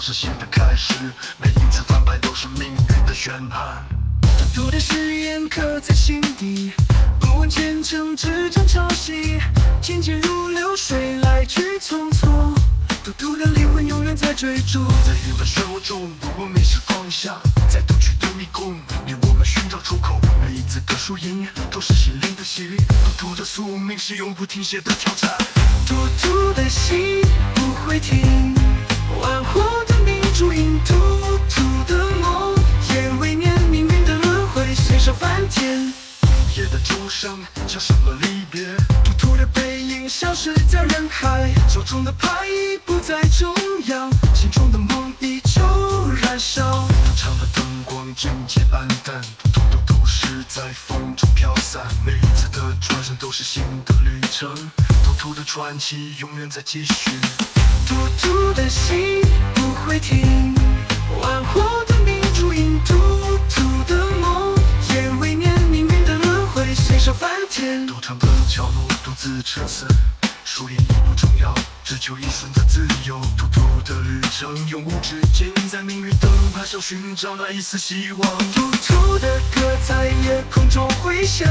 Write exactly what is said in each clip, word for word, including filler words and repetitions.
是新的开始，每一次翻牌都是命运的宣判。 赌徒的誓言刻在心底，不问前程，只争朝夕。金钱如流水，来去匆匆。赌徒的灵魂永远在追逐， 在云的漩涡中，如果迷失方向，在赌局的迷宫里，我们寻找出口。每一次的输赢都是心灵的洗礼，赌徒的宿命是永不停歇的挑战。 赌徒的心不会停，玩火的命注引赌徒的梦，眼为念命运的轮回，随手翻天。 夜的钟声敲响了离别， 赌徒的背影消失在人海，手中的牌已不在中央，心中的梦依旧燃烧。 赌场的灯光渐渐暗淡，赌徒都是在风中飘散。每一次的转身都是新的旅程，赌徒的传奇永远在继续。 赌徒的心不会停，玩火的命注引赌徒的梦，眼为念命运的轮回，随手翻天。 赌场的角落独自沉思，输赢已不重要，只求一瞬的自由。赌徒的旅程永无止境，在命运的轮盘上寻找那一丝希望。 赌徒的歌在夜空中回响，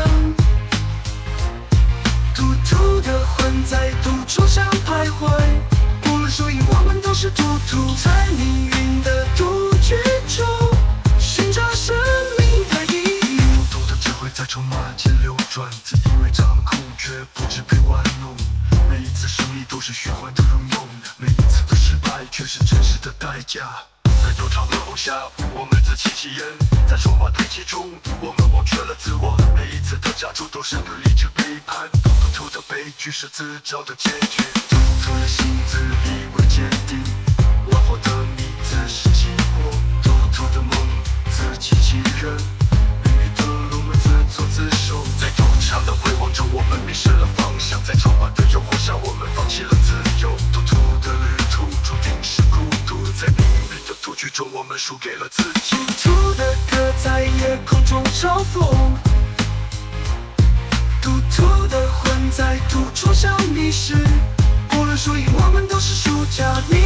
赌徒的魂在赌桌上徘徊。无论输赢，我们都是赌徒，在命运的赌局中寻找生命的意义。 赌徒的智慧在筹码间流转，自以为掌控，却不知被玩弄。每一次胜利都是虚幻的荣耀，每一次的失败却是真实的代价。在赌场的楼下，我们自欺欺人；在筹码堆积中，我们忘却了自我。每一次的加注都是对理智背叛，赌徒的悲剧是自找的结局。赌徒的心自以为坚定，玩火的你自食其果；赌徒的梦自欺欺人，命运的轮回自作自受。在赌场的辉煌中，我们迷失了方向；在筹码的诱惑下，我们放弃了自由。赌徒的旅途注定是孤独，在命运的赌局中，我们输给了自己。 赌徒的歌在夜空中嘲讽，赌徒的魂在赌桌上迷失。无论输赢，我们都是输家。